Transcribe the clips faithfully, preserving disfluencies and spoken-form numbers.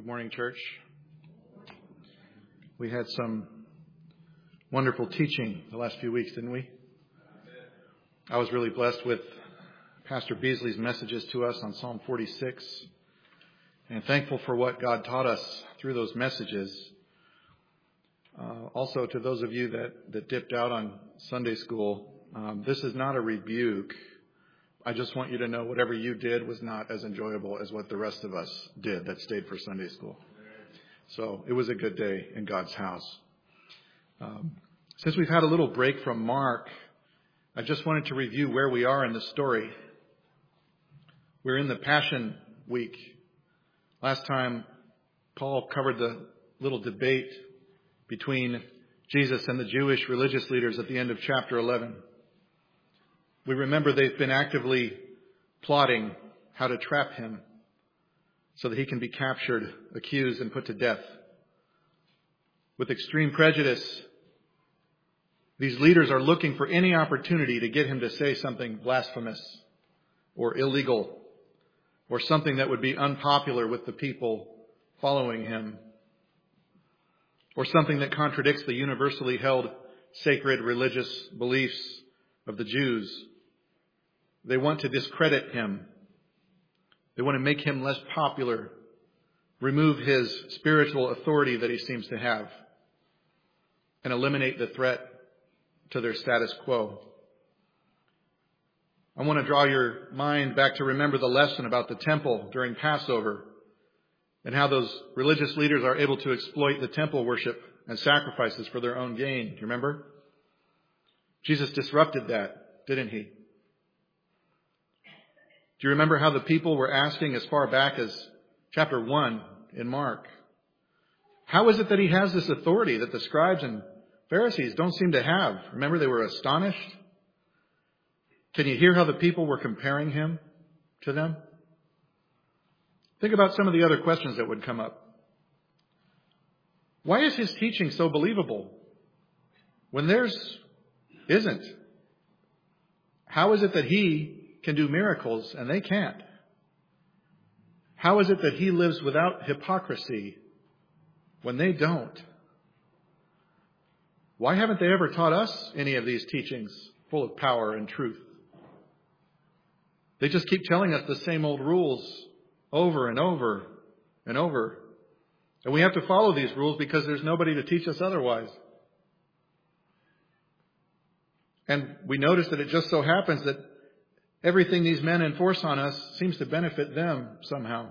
Good morning, church. We had some wonderful teaching the last few weeks, didn't we? I was really blessed with Pastor Beasley's messages to us on Psalm forty-six, and thankful for what God taught us through those messages. Uh, also, to those of you that, that dipped out on Sunday school, um, this is not a rebuke. I just want you to know whatever you did was not as enjoyable as what the rest of us did that stayed for Sunday school. So it was a good day in God's house. Um, since we've had a little break from Mark, I just wanted to review where we are in the story. We're in the Passion Week. Last time, Paul covered the little debate between Jesus and the Jewish religious leaders at the end of chapter eleven. We remember they've been actively plotting how to trap him so that he can be captured, accused, and put to death. With extreme prejudice, these leaders are looking for any opportunity to get him to say something blasphemous or illegal or something that would be unpopular with the people following him, or something that contradicts the universally held sacred religious beliefs of the Jews. They want to discredit him. They want to make him less popular, remove his spiritual authority that he seems to have, and eliminate the threat to their status quo. I want to draw your mind back to remember the lesson about the temple during Passover and how those religious leaders are able to exploit the temple worship and sacrifices for their own gain. Do you remember? Jesus disrupted that, didn't he? Do you remember how the people were asking as far back as chapter one in Mark? How is it that he has this authority that the scribes and Pharisees don't seem to have? Remember, they were astonished. Can you hear how the people were comparing him to them? Think about some of the other questions that would come up. Why is his teaching so believable when theirs isn't? How is it that he can do miracles and they can't? How is it that he lives without hypocrisy when they don't? Why haven't they ever taught us any of these teachings full of power and truth? They just keep telling us the same old rules over and over and over. And we have to follow these rules because there's nobody to teach us otherwise. And we notice that it just so happens that everything these men enforce on us seems to benefit them somehow.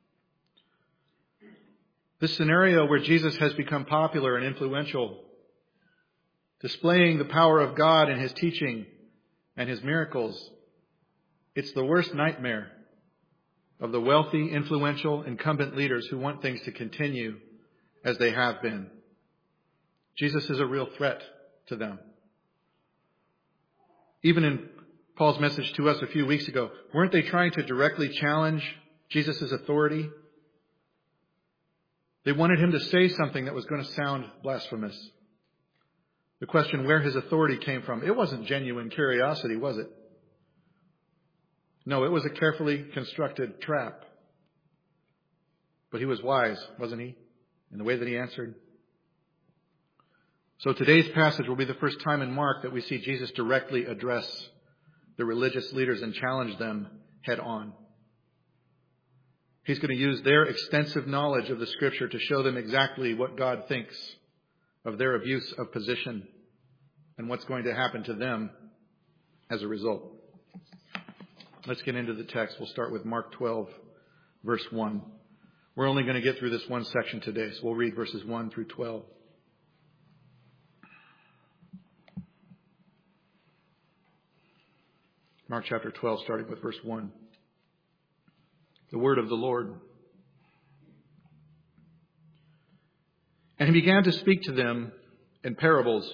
This scenario where Jesus has become popular and influential, displaying the power of God in his teaching and his miracles, it's the worst nightmare of the wealthy, influential, incumbent leaders who want things to continue as they have been. Jesus is a real threat to them. Even in Paul's message to us a few weeks ago, weren't they trying to directly challenge Jesus' authority? They wanted him to say something that was going to sound blasphemous. The question where his authority came from, it wasn't genuine curiosity, was it? No, it was a carefully constructed trap. But he was wise, wasn't he, in the way that he answered? So today's passage will be the first time in Mark that we see Jesus directly address the religious leaders and challenge them head on. He's going to use their extensive knowledge of the Scripture to show them exactly what God thinks of their abuse of position and what's going to happen to them as a result. Let's get into the text. We'll start with Mark twelve, verse one. We're only going to get through this one section today, so we'll read verses one through twelve. Mark chapter twelve, starting with verse one. The word of the Lord. And he began to speak to them in parables.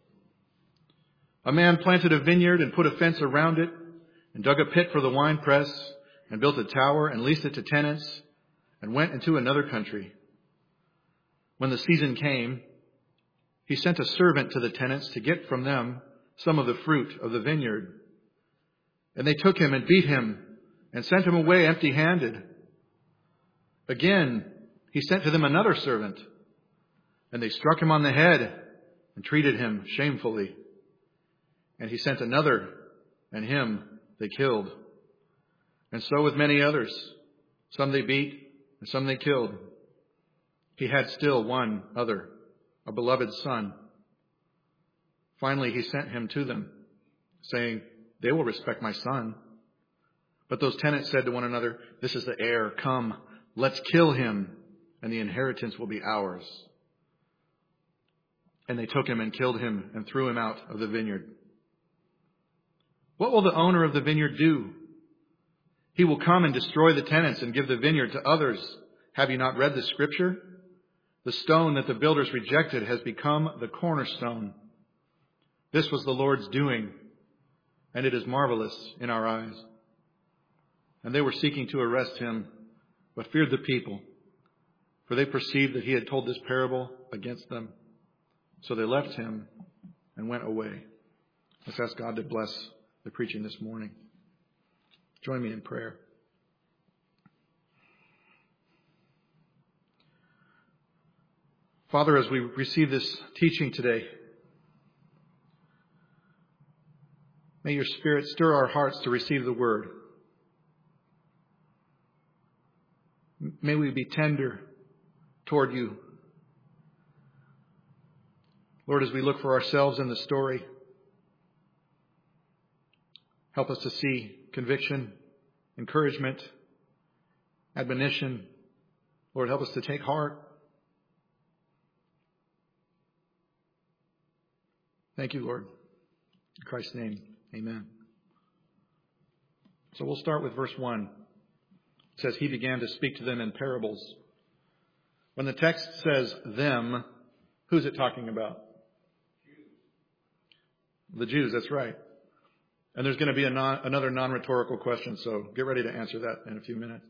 A man planted a vineyard and put a fence around it and dug a pit for the winepress and built a tower and leased it to tenants and went into another country. When the season came, he sent a servant to the tenants to get from them some of the fruit of the vineyard. And they took him and beat him and sent him away empty-handed. Again, he sent to them another servant, and they struck him on the head and treated him shamefully. And he sent another, and him they killed. And so with many others. Some they beat, and some they killed. He had still one other, a beloved son. Finally, he sent him to them, saying, they will respect my son. But those tenants said to one another, this is the heir. Come, let's kill him, and the inheritance will be ours. And they took him and killed him and threw him out of the vineyard. What will the owner of the vineyard do? He will come and destroy the tenants and give the vineyard to others. Have you not read the scripture? The stone that the builders rejected has become the cornerstone. This was the Lord's doing, and it is marvelous in our eyes. And they were seeking to arrest him, but feared the people, for they perceived that he had told this parable against them. So they left him and went away. Let's ask God to bless the preaching this morning. Join me in prayer. Father, as we receive this teaching today, may your Spirit stir our hearts to receive the word. May we be tender toward you. Lord, as we look for ourselves in the story, help us to see conviction, encouragement, admonition. Lord, help us to take heart. Thank you, Lord. In Christ's name, amen. So we'll start with verse one. It says, he began to speak to them in parables. When the text says them, who's it talking about? The Jews, that's right. And there's going to be a non, another non-rhetorical question, so get ready to answer that in a few minutes.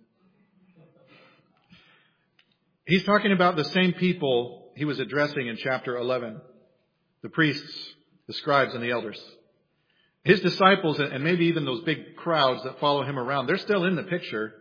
He's talking about the same people he was addressing in chapter eleven. The priests, the scribes, and the elders. His disciples, and maybe even those big crowds that follow him around, they're still in the picture.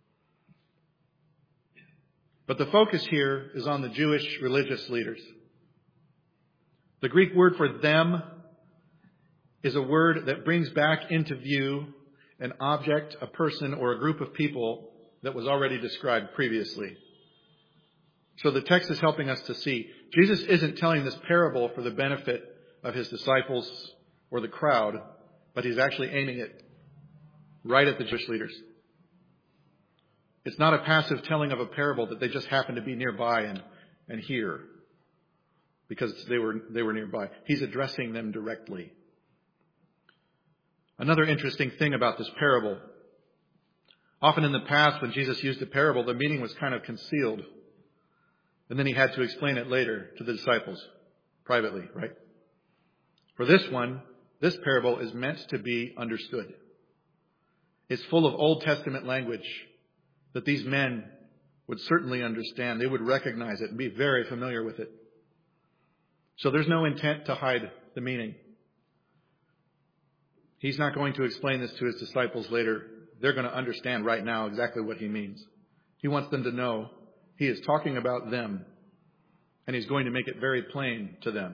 But the focus here is on the Jewish religious leaders. The Greek word for them is a word that brings back into view an object, a person, or a group of people that was already described previously. So the text is helping us to see Jesus isn't telling this parable for the benefit of his disciples or the crowd, but he's actually aiming it right at the Jewish leaders. It's not a passive telling of a parable that they just happen to be nearby and, and hear because they were, they were nearby. He's addressing them directly. Another interesting thing about this parable, often in the past when Jesus used a parable, the meaning was kind of concealed. And then he had to explain it later to the disciples privately, right? For this one, this parable is meant to be understood. It's full of Old Testament language that these men would certainly understand. They would recognize it and be very familiar with it. So there's no intent to hide the meaning. He's not going to explain this to his disciples later. They're going to understand right now exactly what he means. He wants them to know he is talking about them, and he's going to make it very plain to them.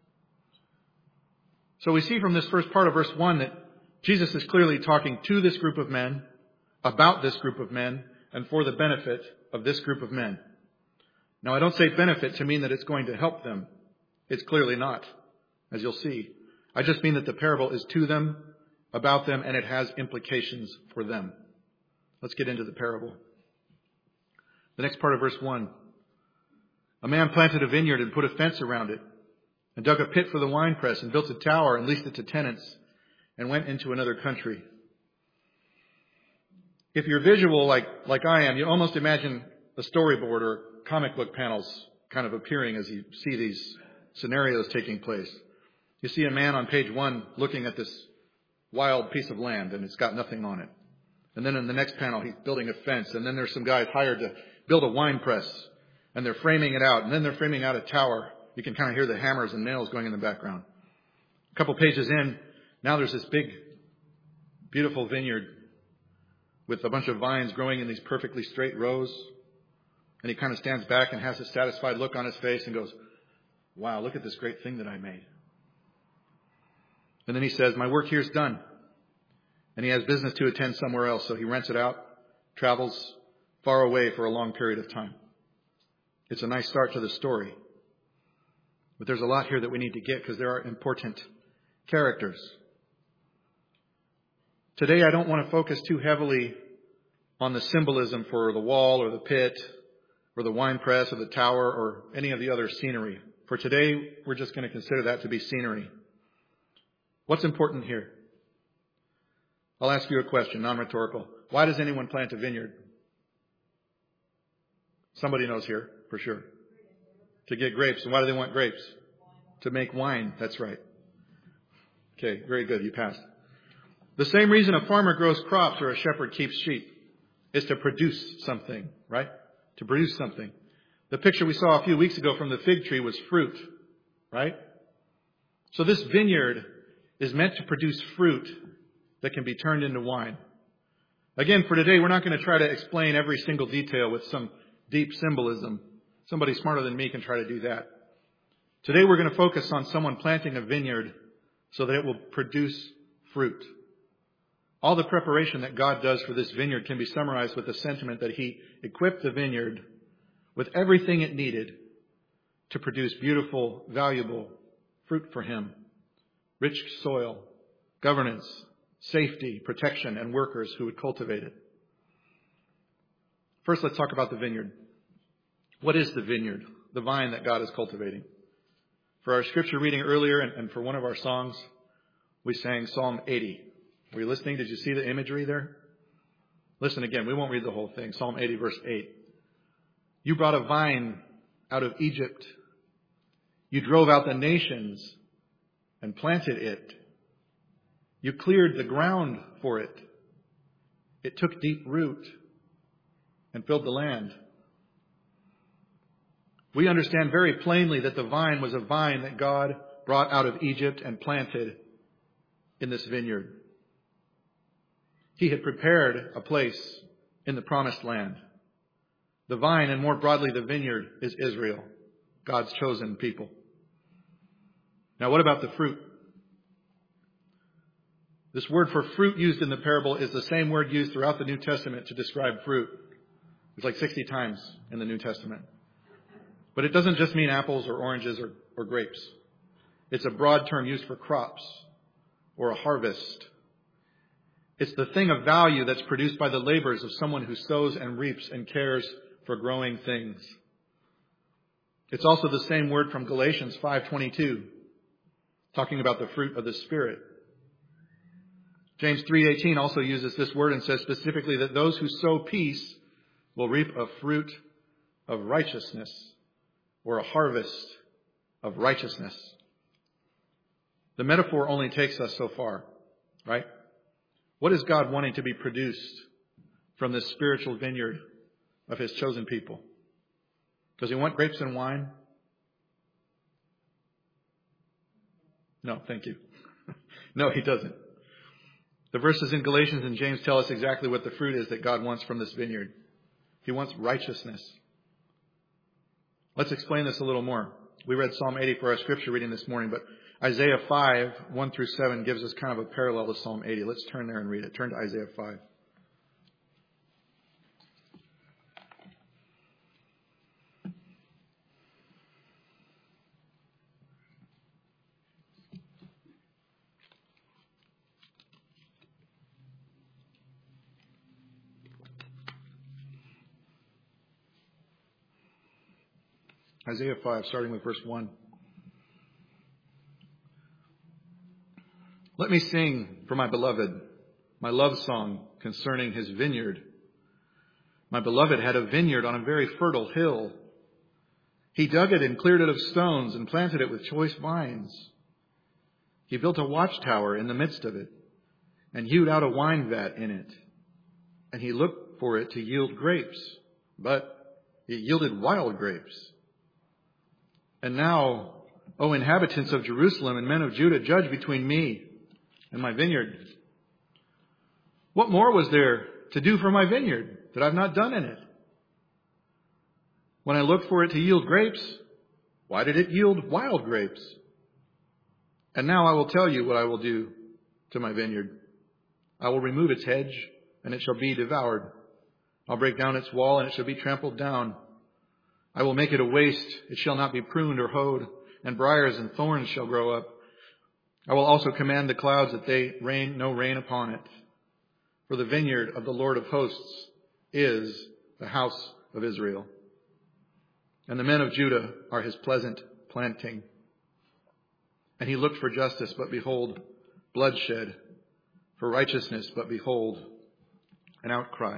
So we see from this first part of verse one that Jesus is clearly talking to this group of men, about this group of men, and for the benefit of this group of men. Now, I don't say benefit to mean that it's going to help them. It's clearly not, as you'll see. I just mean that the parable is to them, about them, and it has implications for them. Let's get into the parable. The next part of verse one. A man planted a vineyard and put a fence around it, and dug a pit for the winepress, and built a tower and leased it to tenants, and went into another country. If you're visual like, like I am, you almost imagine a storyboard or comic book panels kind of appearing as you see these scenarios taking place. You see a man on page one looking at this wild piece of land, and it's got nothing on it. And then in the next panel, he's building a fence, and then there's some guys hired to build a wine press, and they're framing it out, and then they're framing out a tower. You can kind of hear the hammers and nails going in the background. A couple pages in, now there's this big, beautiful vineyard with a bunch of vines growing in these perfectly straight rows. And he kind of stands back and has a satisfied look on his face and goes, wow, look at this great thing that I made. And then he says, my work here's done. And he has business to attend somewhere else. So he rents it out, travels far away for a long period of time. It's a nice start to the story. But there's a lot here that we need to get because there are important characters. Today I don't want to focus too heavily on the symbolism for the wall or the pit or the wine press or the tower or any of the other scenery. For today, we're just going to consider that to be scenery. What's important here? I'll ask you a question, non-rhetorical. Why does anyone plant a vineyard? Somebody knows here, for sure. To get grapes. And why do they want grapes? To make wine. That's right. Okay, very good. You passed. The same reason a farmer grows crops or a shepherd keeps sheep is to produce something, right? To produce something. The picture we saw a few weeks ago from the fig tree was fruit, right? So this vineyard is meant to produce fruit that can be turned into wine. Again, for today, we're not going to try to explain every single detail with some deep symbolism. Somebody smarter than me can try to do that. Today, we're going to focus on someone planting a vineyard so that it will produce fruit. All the preparation that God does for this vineyard can be summarized with the sentiment that He equipped the vineyard with everything it needed to produce beautiful, valuable fruit for Him. Rich soil, governance, safety, protection, and workers who would cultivate it. First, let's talk about the vineyard. What is the vineyard? The vine that God is cultivating. For our scripture reading earlier and, and for one of our songs, we sang Psalm eighty. Were you listening? Did you see the imagery there? Listen again. We won't read the whole thing. Psalm eighty, verse eight. You brought a vine out of Egypt. You drove out the nations and planted it. You cleared the ground for it. It took deep root and filled the land. We understand very plainly that the vine was a vine that God brought out of Egypt and planted in this vineyard. He had prepared a place in the promised land. The vine, and more broadly the vineyard, is Israel, God's chosen people. Now, what about the fruit? This word for fruit used in the parable is the same word used throughout the New Testament to describe fruit. It's like sixty times in the New Testament. But it doesn't just mean apples or oranges or, or grapes. It's a broad term used for crops or a harvest. It's the thing of value that's produced by the labors of someone who sows and reaps and cares for growing things. It's also the same word from Galatians five twenty-two, talking about the fruit of the Spirit. James three eighteen also uses this word and says specifically that those who sow peace will reap a fruit of righteousness, or a harvest of righteousness. The metaphor only takes us so far, right? What is God wanting to be produced from this spiritual vineyard of His chosen people? Does He want grapes and wine? No, thank you. No, He doesn't. The verses in Galatians and James tell us exactly what the fruit is that God wants from this vineyard. He wants righteousness. Let's explain this a little more. We read Psalm eighty for our scripture reading this morning, but Isaiah five, one through seven gives us kind of a parallel to Psalm eighty. Let's turn there and read it. Turn to Isaiah five. Isaiah five, starting with verse one. Let me sing for my beloved, my love song concerning his vineyard. My beloved had a vineyard on a very fertile hill. He dug it and cleared it of stones and planted it with choice vines. He built a watchtower in the midst of it and hewed out a wine vat in it. And he looked for it to yield grapes, but it yielded wild grapes. And now, O inhabitants of Jerusalem and men of Judah, judge between me and my vineyard. What more was there to do for my vineyard that I've not done in it? When I looked for it to yield grapes, why did it yield wild grapes? And now I will tell you what I will do to my vineyard. I will remove its hedge, and it shall be devoured. I'll break down its wall, and it shall be trampled down. I will make it a waste. It shall not be pruned or hoed, and briars and thorns shall grow up. I will also command the clouds that they rain no rain upon it. For the vineyard of the Lord of hosts is the house of Israel. And the men of Judah are his pleasant planting. And he looked for justice, but behold, bloodshed. For righteousness, but behold, an outcry.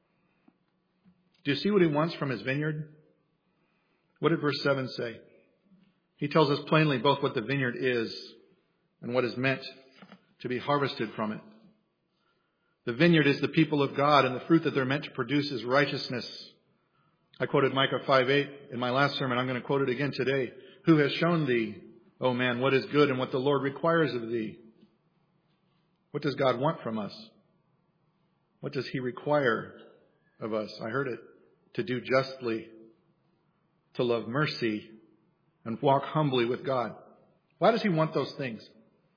Do you see what he wants from his vineyard? What did verse seven say? He tells us plainly both what the vineyard is and what is meant to be harvested from it. The vineyard is the people of God, and the fruit that they're meant to produce is righteousness. I quoted Micah five eight in my last sermon. I'm going to quote it again today. Who has shown thee, O man, what is good and what the Lord requires of thee? What does God want from us? What does he require of us? I heard it. To do justly, to love mercy, and walk humbly with God. Why does he want those things?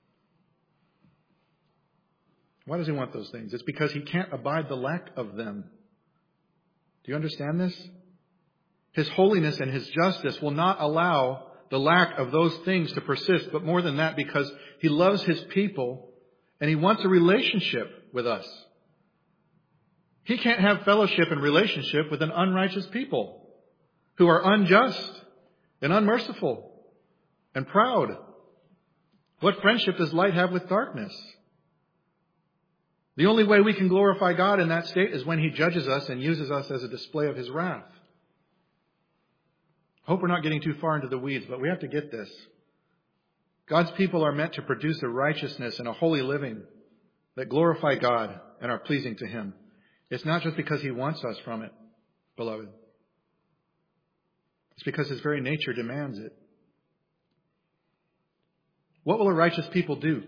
Why does he want those things? It's because he can't abide the lack of them. Do you understand this? His holiness and his justice will not allow the lack of those things to persist, but more than that, because he loves his people and he wants a relationship with us. He can't have fellowship and relationship with an unrighteous people who are unjust and unmerciful and proud. What friendship does light have with darkness? The only way we can glorify God in that state is when he judges us and uses us as a display of his wrath. I hope we're not getting too far into the weeds, but we have to get this. God's people are meant to produce a righteousness and a holy living that glorify God and are pleasing to him. It's not just because he wants us from it, beloved. It's because his very nature demands it. What will a righteous people do?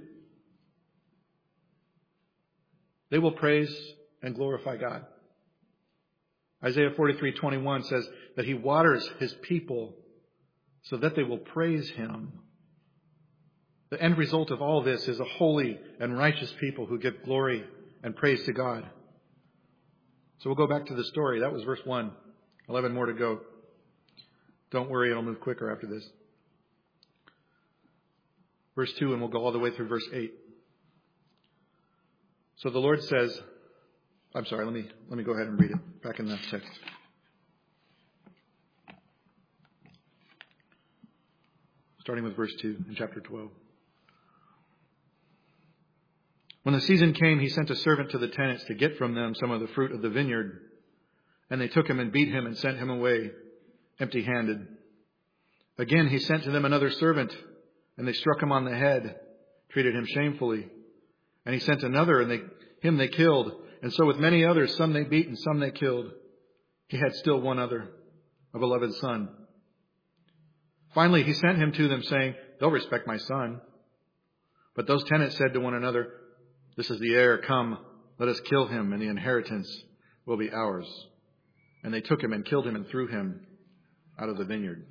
They will praise and glorify God. Isaiah forty-three twenty-one says that he waters his people so that they will praise him. The end result of all this is a holy and righteous people who give glory and praise to God. So we'll go back to the story. That was verse one. eleven more to go. Don't worry, it'll move quicker after this. Verse two, and we'll go all the way through verse eight. So the Lord says, I'm sorry, let me let me go ahead and read it back in that text. Starting with verse two in chapter twelve. When the season came, he sent a servant to the tenants to get from them some of the fruit of the vineyard. And they took him and beat him and sent him away empty-handed. Again, he sent to them another servant, and they struck him on the head, treated him shamefully. And he sent another, and they, him they killed. And so with many others, some they beat and some they killed. He had still one other, a beloved son. Finally, he sent him to them, saying, they'll respect my son. But those tenants said to one another, this is the heir, come, let us kill him, and the inheritance will be ours. And they took him and killed him and threw him out of the vineyard.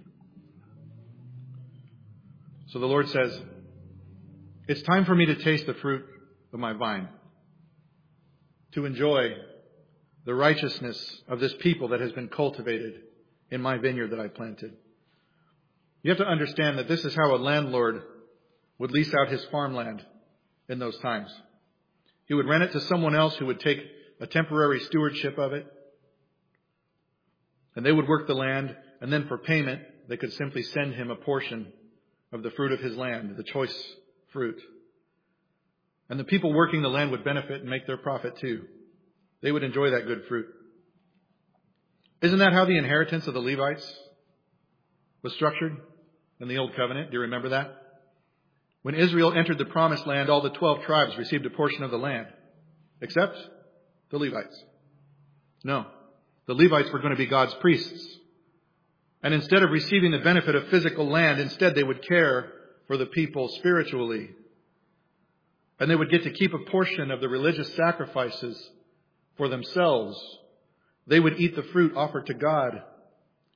So the Lord says, it's time for me to taste the fruit of my vine, to enjoy the righteousness of this people that has been cultivated in my vineyard that I planted. You have to understand that this is how a landlord would lease out his farmland in those times. He would rent it to someone else who would take a temporary stewardship of it, and they would work the land, and then for payment, they could simply send him a portion of the fruit of his land, the choice fruit. And the people working the land would benefit and make their profit too. They would enjoy that good fruit. Isn't that how the inheritance of the Levites was structured in the Old Covenant? Do you remember that? When Israel entered the promised land, all the twelve tribes received a portion of the land, except the Levites. No, the Levites were going to be God's priests. And instead of receiving the benefit of physical land, instead they would care for the people spiritually. And they would get to keep a portion of the religious sacrifices for themselves. They would eat the fruit offered to God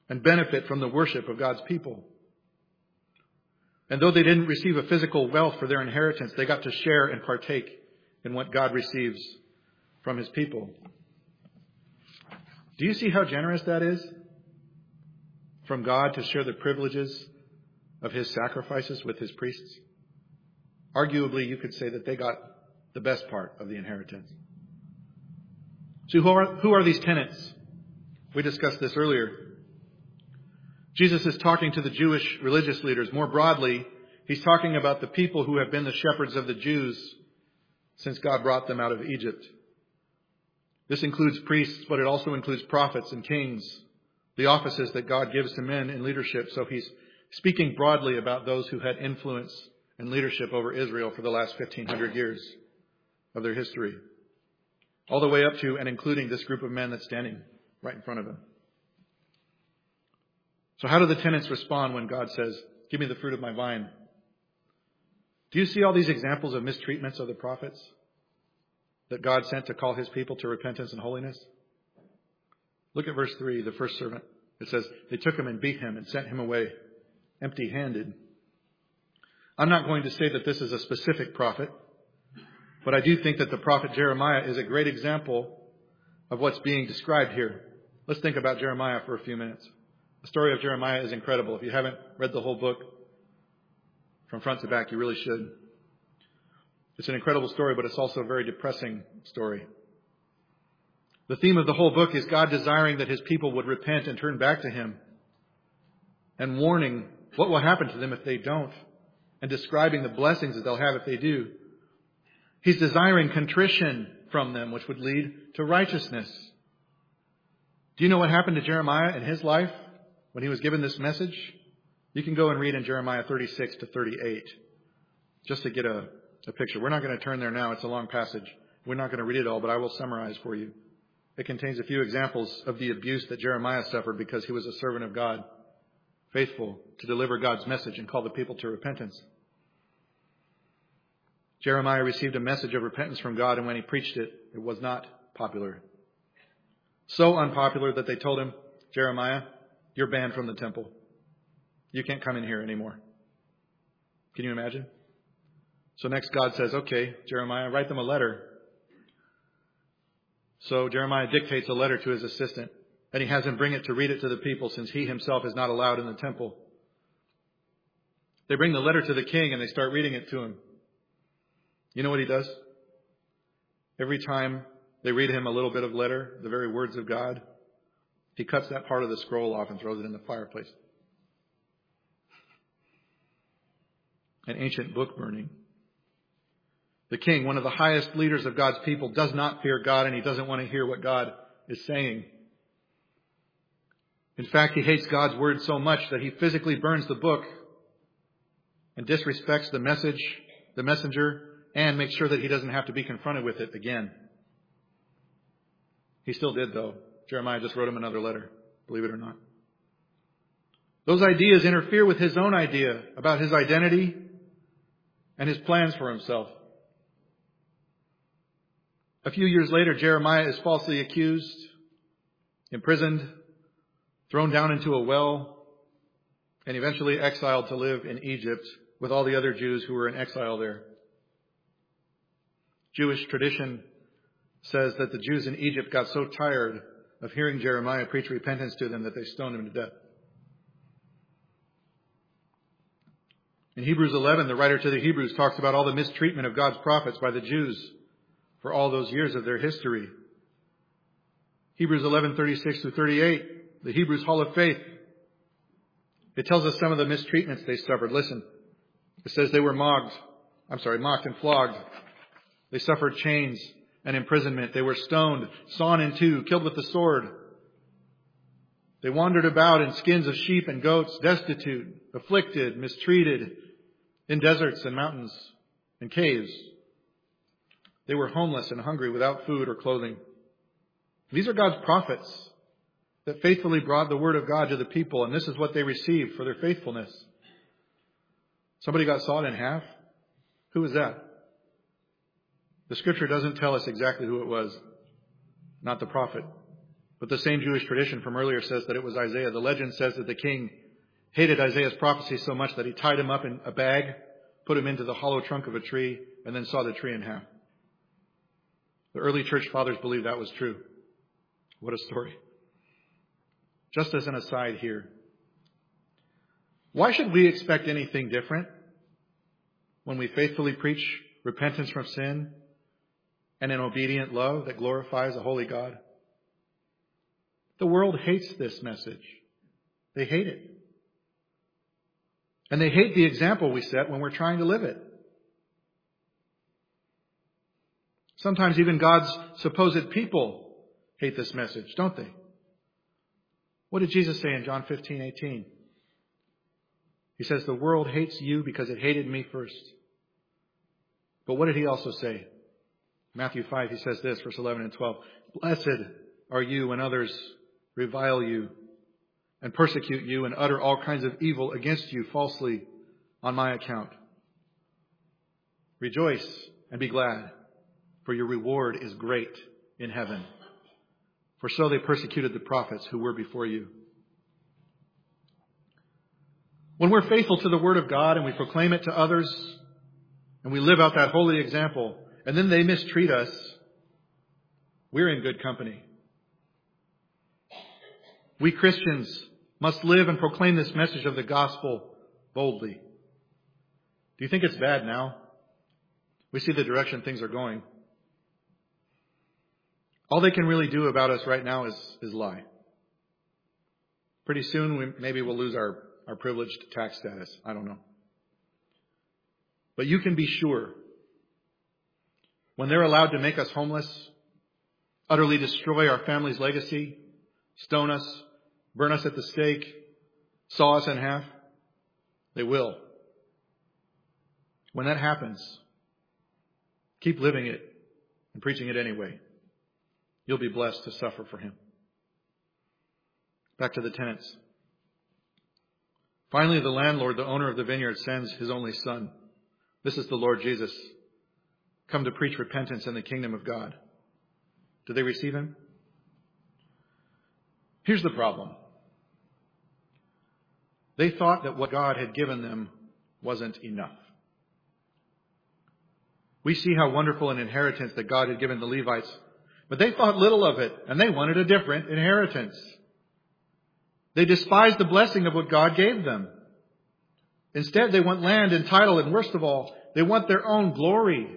and benefit from the worship of God's people. And though they didn't receive a physical wealth for their inheritance, they got to share and partake in what God receives from his people. Do you see how generous that is from God to share the privileges of his sacrifices with his priests? Arguably, you could say that they got the best part of the inheritance. So who are, who are these tenants? We discussed this earlier. Jesus is talking to the Jewish religious leaders. More broadly, he's talking about the people who have been the shepherds of the Jews since God brought them out of Egypt. This includes priests, but it also includes prophets and kings, the offices that God gives to men in leadership. So he's speaking broadly about those who had influence and leadership over Israel for the last fifteen hundred years of their history, all the way up to and including this group of men that's standing right in front of him. So how do the tenants respond when God says, give me the fruit of my vine? Do you see all these examples of mistreatments of the prophets that God sent to call his people to repentance and holiness? Look at verse three, the first servant. It says, they took him and beat him and sent him away empty-handed. I'm not going to say that this is a specific prophet, but I do think that the prophet Jeremiah is a great example of what's being described here. Let's think about Jeremiah for a few minutes. The story of Jeremiah is incredible. If you haven't read the whole book from front to back, you really should. It's an incredible story, but it's also a very depressing story. The theme of the whole book is God desiring that his people would repent and turn back to him, and warning what will happen to them if they don't, and describing the blessings that they'll have if they do. He's desiring contrition from them, which would lead to righteousness. Do you know what happened to Jeremiah in his life when he was given this message? You can go and read in Jeremiah thirty-six to thirty-eight, just to get a, a picture. We're not going to turn there now. It's a long passage. We're not going to read it all, but I will summarize for you. It contains a few examples of the abuse that Jeremiah suffered because he was a servant of God, faithful to deliver God's message and call the people to repentance. Jeremiah received a message of repentance from God, and when he preached it, it was not popular. So unpopular that they told him, Jeremiah, you're banned from the temple. You can't come in here anymore. Can you imagine? So next God says, okay, Jeremiah, write them a letter. So Jeremiah dictates a letter to his assistant, and he has him bring it to read it to the people since he himself is not allowed in the temple. They bring the letter to the king and they start reading it to him. You know what he does? Every time they read him a little bit of letter, the very words of God, he cuts that part of the scroll off and throws it in the fireplace. An ancient book burning. The king, one of the highest leaders of God's people, does not fear God, and he doesn't want to hear what God is saying. In fact, he hates God's word so much that he physically burns the book and disrespects the message, the messenger, and makes sure that he doesn't have to be confronted with it again. He still did, though. Jeremiah just wrote him another letter, believe it or not. Those ideas interfere with his own idea about his identity and his plans for himself. A few years later, Jeremiah is falsely accused, imprisoned, thrown down into a well, and eventually exiled to live in Egypt with all the other Jews who were in exile there. Jewish tradition says that the Jews in Egypt got so tired of hearing Jeremiah preach repentance to them that they stoned him to death. In Hebrews eleven, the writer to the Hebrews talks about all the mistreatment of God's prophets by the Jews for all those years of their history. Hebrews eleven, thirty-six through thirty-eight, the Hebrews Hall of Faith. It tells us some of the mistreatments they suffered. Listen, it says they were mocked, I'm sorry, mocked and flogged. They suffered chains and imprisonment. They were stoned, sawn in two, killed with the sword. They wandered about in skins of sheep and goats, destitute, afflicted, mistreated, in deserts and mountains and caves. They were homeless and hungry without food or clothing. These are God's prophets that faithfully brought the word of God to the people, and this is what they received for their faithfulness. Somebody got sawed in half? Who was that? The scripture doesn't tell us exactly who it was. Not the prophet. But the same Jewish tradition from earlier says that it was Isaiah. The legend says that the king hated Isaiah's prophecy so much that he tied him up in a bag, put him into the hollow trunk of a tree, and then saw the tree in half. The early church fathers believed that was true. What a story. Just as an aside here, why should we expect anything different when we faithfully preach repentance from sin and an obedient love that glorifies a holy God? The world hates this message. They hate it. And they hate the example we set when we're trying to live it. Sometimes even God's supposed people hate this message, don't they? What did Jesus say in John fifteen eighteen? He says, the world hates you because it hated me first. But what did he also say? Matthew five, he says this, verse eleven and twelve. Blessed are you when others revile you and persecute you and utter all kinds of evil against you falsely on my account. Rejoice and be glad, for your reward is great in heaven. For so they persecuted the prophets who were before you. When we're faithful to the Word of God and we proclaim it to others and we live out that holy example and then they mistreat us, we're in good company. We Christians must live and proclaim this message of the gospel boldly. Do you think it's bad now? We see the direction things are going. All they can really do about us right now is, is lie. Pretty soon, we, maybe we'll lose our, our privileged tax status. I don't know. But you can be sure, when they're allowed to make us homeless, utterly destroy our family's legacy, stone us, burn us at the stake, saw us in half, they will. When that happens, keep living it and preaching it anyway. You'll be blessed to suffer for him. Back to the tenants. Finally, the landlord, the owner of the vineyard, sends his only son. This is the Lord Jesus, come to preach repentance in the kingdom of God. Do they receive him? Here's the problem. They thought that what God had given them wasn't enough. We see how wonderful an inheritance that God had given the Levites, but they thought little of it, and they wanted a different inheritance. They despised the blessing of what God gave them. Instead, they want land and title, and worst of all, they want their own glory.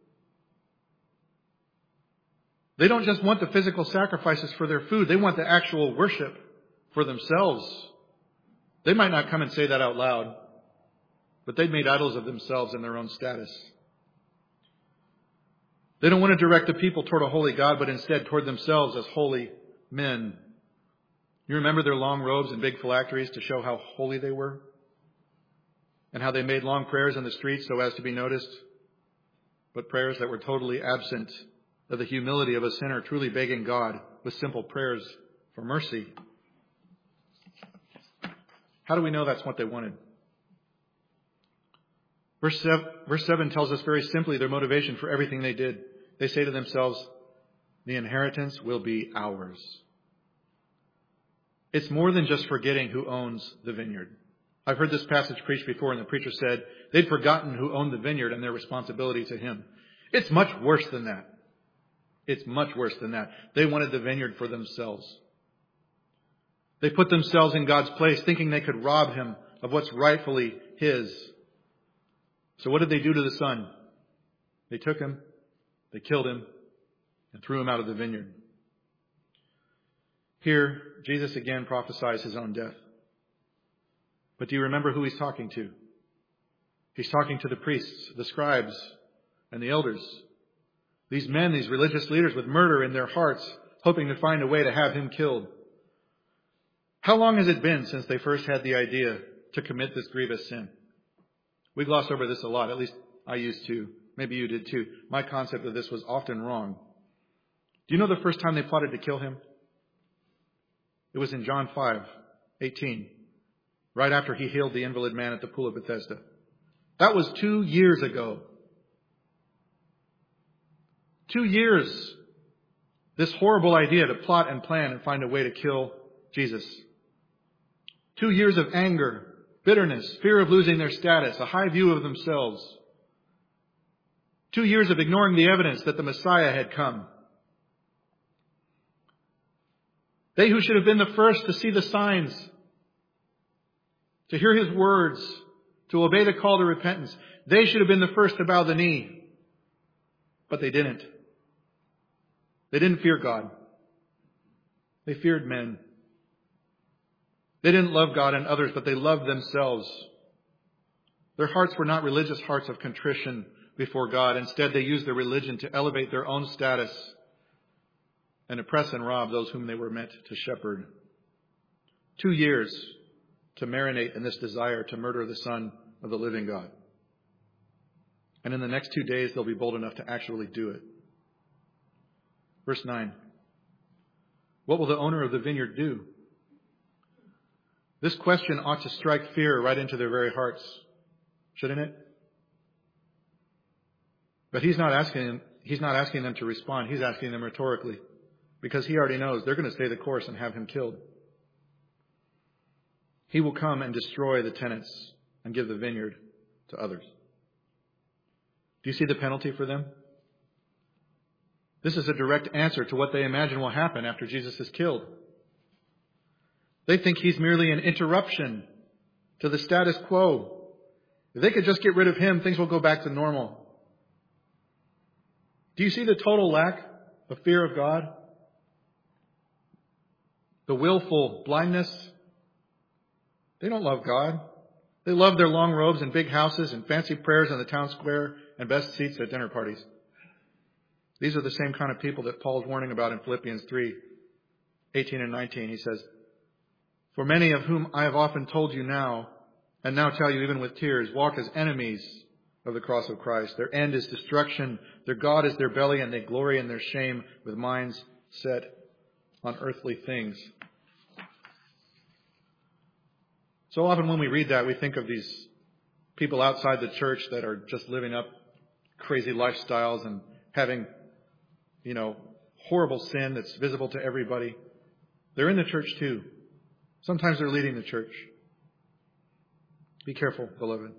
They don't just want the physical sacrifices for their food. They want the actual worship for themselves. They might not come and say that out loud, but they've made idols of themselves in their own status. They don't want to direct the people toward a holy God, but instead toward themselves as holy men. You remember their long robes and big phylacteries to show how holy they were? And how they made long prayers in the streets so as to be noticed? But prayers that were totally absent of the humility of a sinner truly begging God with simple prayers for mercy. How do we know that's what they wanted? Verse seven, verse seven tells us very simply their motivation for everything they did. They say to themselves, the inheritance will be ours. It's more than just forgetting who owns the vineyard. I've heard this passage preached before, and the preacher said they'd forgotten who owned the vineyard and their responsibility to him. It's much worse than that. It's much worse than that. They wanted the vineyard for themselves. They put themselves in God's place, thinking they could rob him of what's rightfully his. So what did they do to the son? They took him, they killed him, and threw him out of the vineyard. Here, Jesus again prophesies his own death. But do you remember who he's talking to? He's talking to the priests, the scribes, and the elders. These men, these religious leaders with murder in their hearts, hoping to find a way to have him killed. How long has it been since they first had the idea to commit this grievous sin? We gloss over this a lot. At least I used to. Maybe you did too. My concept of this was often wrong. Do you know the first time they plotted to kill him? It was in John five eighteen, right after he healed the invalid man at the pool of Bethesda. That was two years ago. Two years This horrible idea to plot and plan and find a way to kill Jesus. Two years of anger, bitterness, fear of losing their status, a high view of themselves. Two years of ignoring the evidence that the Messiah had come. They who should have been the first to see the signs, to hear His words, to obey the call to repentance, they should have been the first to bow the knee. But they didn't. They didn't fear God. They feared men. They didn't love God and others, but they loved themselves. Their hearts were not religious hearts of contrition before God. Instead, they used their religion to elevate their own status and oppress and rob those whom they were meant to shepherd. Two years to marinate in this desire to murder the Son of the living God. And in the next two days, they'll be bold enough to actually do it. Verse nine. What will the owner of the vineyard do? This question ought to strike fear right into their very hearts, shouldn't it? But he's not asking, he's not asking them to respond. He's asking them rhetorically, because he already knows they're going to stay the course and have him killed. He will come and destroy the tenants and give the vineyard to others. Do you see the penalty for them? This is a direct answer to what they imagine will happen after Jesus is killed. They think he's merely an interruption to the status quo. If they could just get rid of him, things will go back to normal. Do you see the total lack of fear of God? The willful blindness? They don't love God. They love their long robes and big houses and fancy prayers in the town square and best seats at dinner parties. These are the same kind of people that Paul's warning about in Philippians three, eighteen and nineteen. He says, "For many of whom I have often told you now, and now tell you even with tears, walk as enemies of the cross of Christ. Their end is destruction. Their God is their belly, and they glory in their shame with minds set on earthly things." So often when we read that, we think of these people outside the church that are just living up crazy lifestyles and having, you know, horrible sin that's visible to everybody. They're in the church too. Sometimes they're leading the church. Be careful, beloved.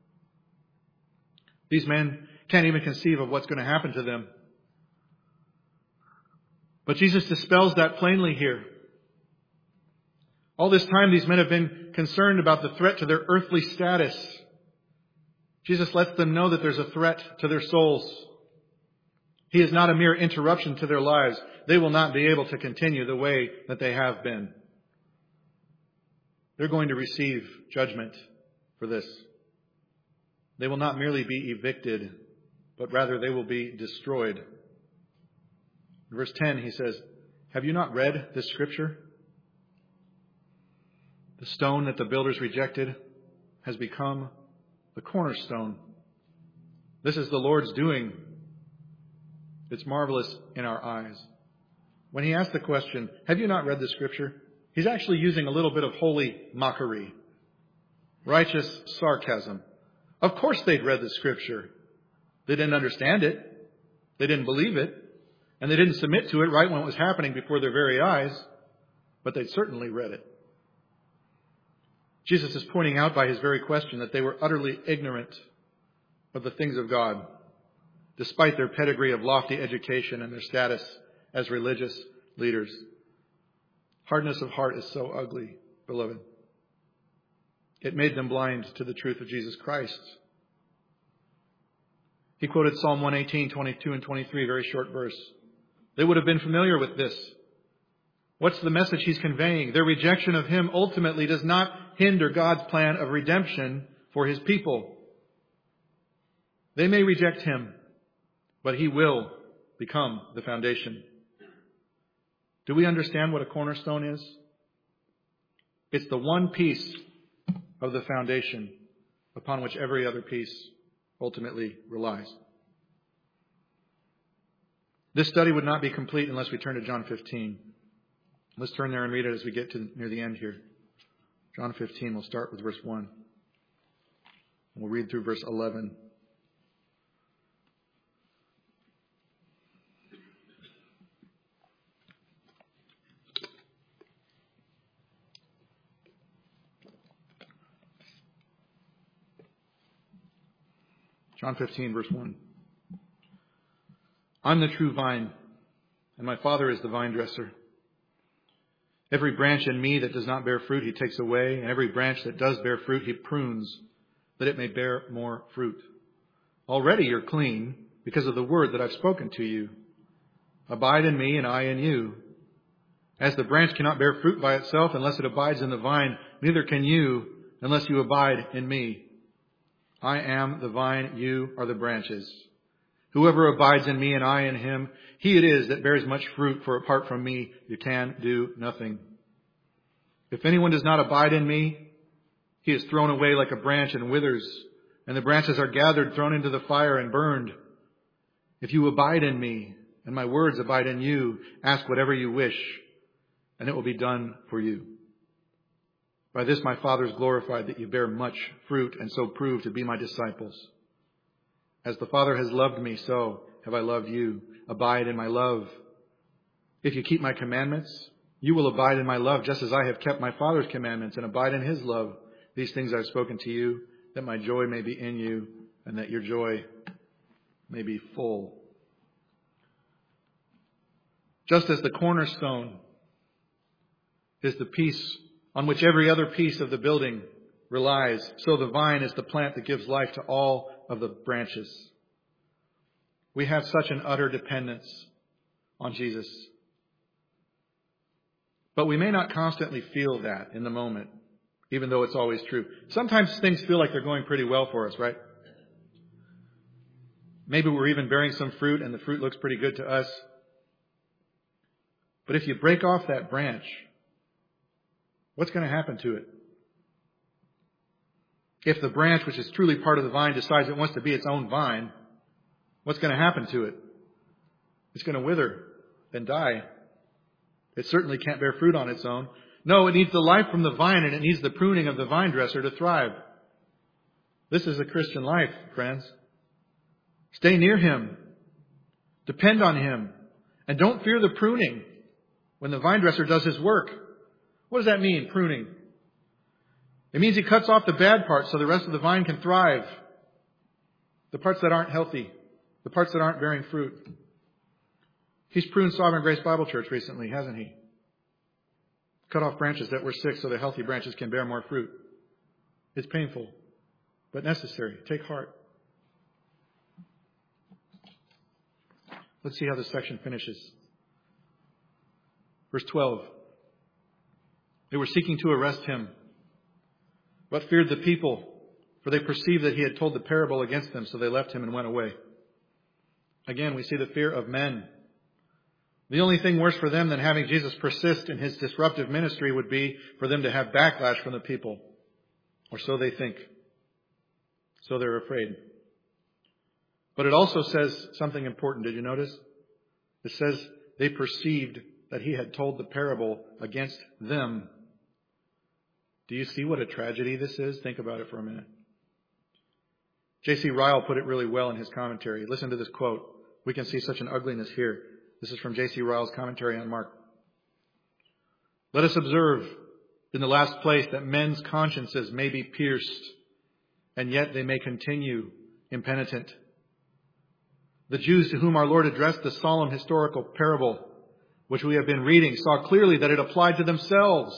These men can't even conceive of what's going to happen to them. But Jesus dispels that plainly here. All this time, these men have been concerned about the threat to their earthly status. Jesus lets them know that there's a threat to their souls. He is not a mere interruption to their lives. They will not be able to continue the way that they have been. They're going to receive judgment for this. They will not merely be evicted, but rather they will be destroyed. In verse ten, he says, "Have you not read this scripture? The stone that the builders rejected has become the cornerstone. This is the Lord's doing. It's marvelous in our eyes." When he asks the question, "Have you not read the scripture?" he's actually using a little bit of holy mockery, righteous sarcasm. Of course they'd read the scripture. They didn't understand it. They didn't believe it. And they didn't submit to it right when it was happening before their very eyes. But they'd certainly read it. Jesus is pointing out by his very question that they were utterly ignorant of the things of God, despite their pedigree of lofty education and their status as religious leaders. Hardness of heart is so ugly, beloved. It made them blind to the truth of Jesus Christ. He quoted Psalm one eighteen, twenty-two and twenty-three, very short verse. They would have been familiar with this. What's the message he's conveying? Their rejection of him ultimately does not hinder God's plan of redemption for his people. They may reject him, but he will become the foundation. Do we understand what a cornerstone is? It's the one piece of the foundation upon which every other piece ultimately relies. This study would not be complete unless we turn to John fifteen. Let's turn there and read it as we get to near the end here. John fifteen, we'll start with verse one. We'll read through verse eleven. John fifteen, verse one. I'm the true vine, and my Father is the vine dresser. Every branch in me that does not bear fruit, he takes away, and every branch that does bear fruit, he prunes, that it may bear more fruit. Already you're clean because of the word that I've spoken to you. Abide in me, and I in you. As the branch cannot bear fruit by itself unless it abides in the vine, neither can you unless you abide in me. I am the vine, you are the branches. Whoever abides in me and I in him, he it is that bears much fruit, for apart from me you can do nothing. If anyone does not abide in me, he is thrown away like a branch and withers, and the branches are gathered, thrown into the fire and burned. If you abide in me, and my words abide in you, ask whatever you wish, and it will be done for you. By this my Father is glorified, that you bear much fruit, and so prove to be my disciples. As the Father has loved me, so have I loved you. Abide in my love. If you keep my commandments, you will abide in my love, just as I have kept my Father's commandments and abide in his love. These things I have spoken to you, that my joy may be in you, and that your joy may be full. Just as the cornerstone is the piece on which every other piece of the building relies, so the vine is the plant that gives life to all of the branches. We have such an utter dependence on Jesus. But we may not constantly feel that in the moment, even though it's always true. Sometimes things feel like they're going pretty well for us, right? Maybe we're even bearing some fruit and the fruit looks pretty good to us. But if you break off that branch, what's going to happen to it? If the branch, which is truly part of the vine, decides it wants to be its own vine, what's going to happen to it? It's going to wither and die. It certainly can't bear fruit on its own. No, it needs the life from the vine, and it needs the pruning of the vine dresser to thrive. This is a Christian life, friends. Stay near him. Depend on him. And don't fear the pruning when the vine dresser does his work. What does that mean, pruning? It means he cuts off the bad parts so the rest of the vine can thrive. The parts that aren't healthy. The parts that aren't bearing fruit. He's pruned Sovereign Grace Bible Church recently, hasn't he? Cut off branches that were sick so the healthy branches can bear more fruit. It's painful, but necessary. Take heart. Let's see how this section finishes. Verse twelve. They were seeking to arrest him, but feared the people, for they perceived that he had told the parable against them, so they left him and went away. Again, we see the fear of men. The only thing worse for them than having Jesus persist in his disruptive ministry would be for them to have backlash from the people. Or so they think. So they're afraid. But it also says something important. Did you notice? It says they perceived that he had told the parable against them. Do you see what a tragedy this is? Think about it for a minute. J C Ryle put it really well in his commentary. Listen to this quote. We can see such an ugliness here. This is from J C Ryle's commentary on Mark. Let us observe in the last place that men's consciences may be pierced, and yet they may continue impenitent. The Jews to whom our Lord addressed the solemn historical parable, which we have been reading, saw clearly that it applied to themselves.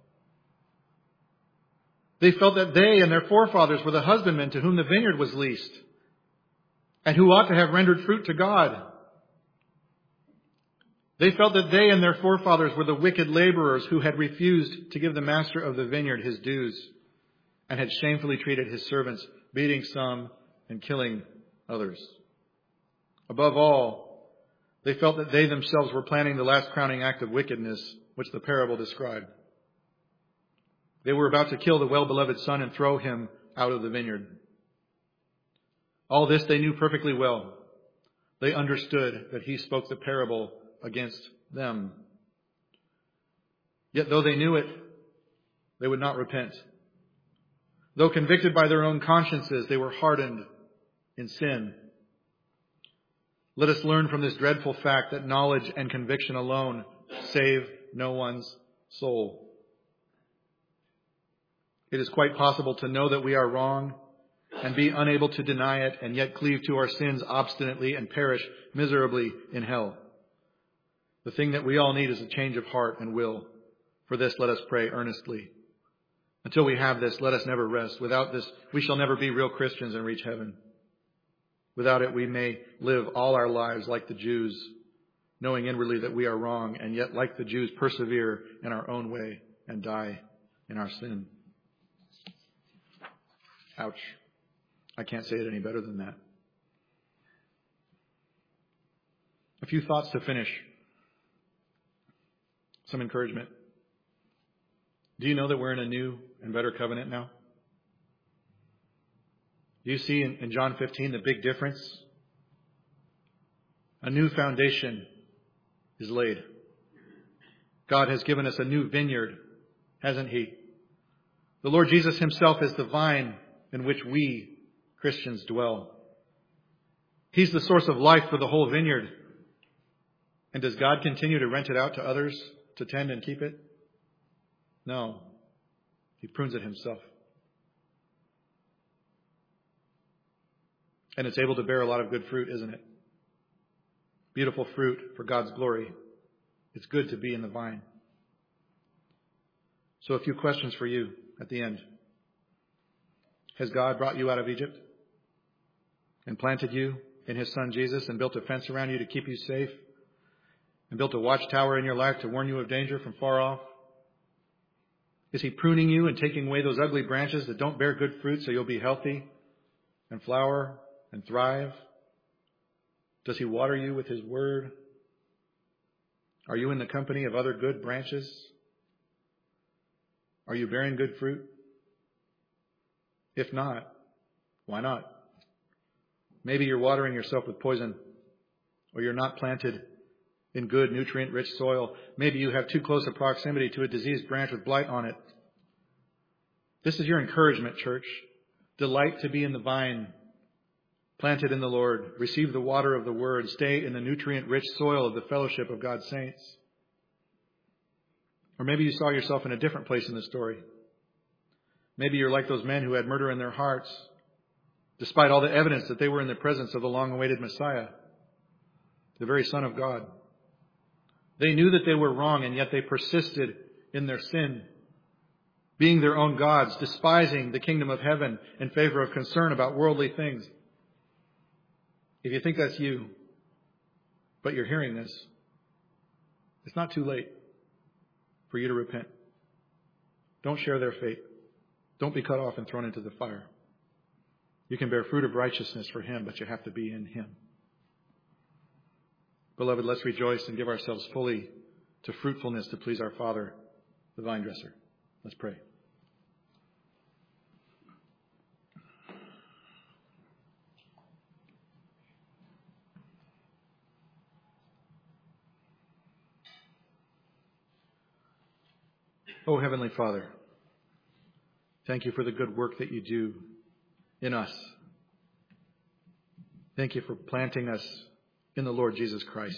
They felt that they and their forefathers were the husbandmen to whom the vineyard was leased, and who ought to have rendered fruit to God. They felt that they and their forefathers were the wicked laborers who had refused to give the master of the vineyard his dues, and had shamefully treated his servants, beating some and killing others. Above all, they felt that they themselves were planning the last crowning act of wickedness, which the parable described. They were about to kill the well-beloved son and throw him out of the vineyard. All this they knew perfectly well. They understood that he spoke the parable against them. Yet though they knew it, they would not repent. Though convicted by their own consciences, they were hardened in sin. Let us learn from this dreadful fact that knowledge and conviction alone save no one's soul. It is quite possible to know that we are wrong and be unable to deny it, and yet cleave to our sins obstinately and perish miserably in hell. The thing that we all need is a change of heart and will. For this, let us pray earnestly. Until we have this, let us never rest. Without this, we shall never be real Christians and reach heaven. Without it, we may live all our lives like the Jews, knowing inwardly that we are wrong, and yet, like the Jews, persevere in our own way and die in our sin. Ouch. I can't say it any better than that. A few thoughts to finish. Some encouragement. Do you know that we're in a new and better covenant now? Do you see in, in John fifteen the big difference? A new foundation is laid. God has given us a new vineyard, hasn't He? The Lord Jesus Himself is the vine in which we Christians dwell. He's the source of life for the whole vineyard. And does God continue to rent it out to others to tend and keep it? No. He prunes it Himself. And it's able to bear a lot of good fruit, isn't it? Beautiful fruit for God's glory. It's good to be in the vine. So a few questions for you at the end. Has God brought you out of Egypt and planted you in His Son Jesus and built a fence around you to keep you safe and built a watchtower in your life to warn you of danger from far off? Is He pruning you and taking away those ugly branches that don't bear good fruit so you'll be healthy and flower and thrive? Does He water you with His word? Are you in the company of other good branches? Are you bearing good fruit? If not, why not? Maybe you're watering yourself with poison, or you're not planted in good, nutrient-rich soil. Maybe you have too close a proximity to a diseased branch with blight on it. This is your encouragement, church. Delight to be in the vine, planted in the Lord. Receive the water of the Word. Stay in the nutrient-rich soil of the fellowship of God's saints. Or maybe you saw yourself in a different place in the story. Maybe you're like those men who had murder in their hearts, despite all the evidence that they were in the presence of the long-awaited Messiah, the very Son of God. They knew that they were wrong, and yet they persisted in their sin, being their own gods, despising the kingdom of heaven in favor of concern about worldly things. If you think that's you, but you're hearing this, it's not too late for you to repent. Don't share their fate. Don't be cut off and thrown into the fire. You can bear fruit of righteousness for Him, but you have to be in Him. Beloved, let's rejoice and give ourselves fully to fruitfulness to please our Father, the vine dresser. Let's pray. Oh, Heavenly Father, thank You for the good work that You do in us. Thank You for planting us in the Lord Jesus Christ,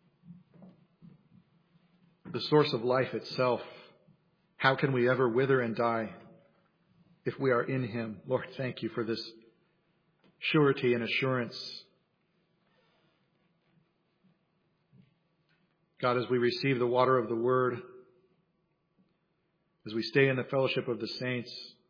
the source of life itself. How can we ever wither and die if we are in Him? Lord, thank You for this surety and assurance. God, as we receive the water of the Word, as we stay in the fellowship of the saints,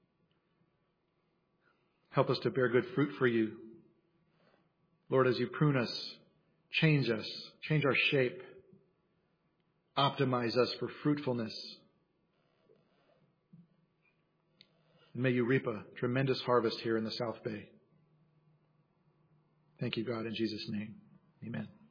help us to bear good fruit for You. Lord, as You prune us, change us, change our shape, optimize us for fruitfulness. And may You reap a tremendous harvest here in the South Bay. Thank You, God, in Jesus' name. Amen.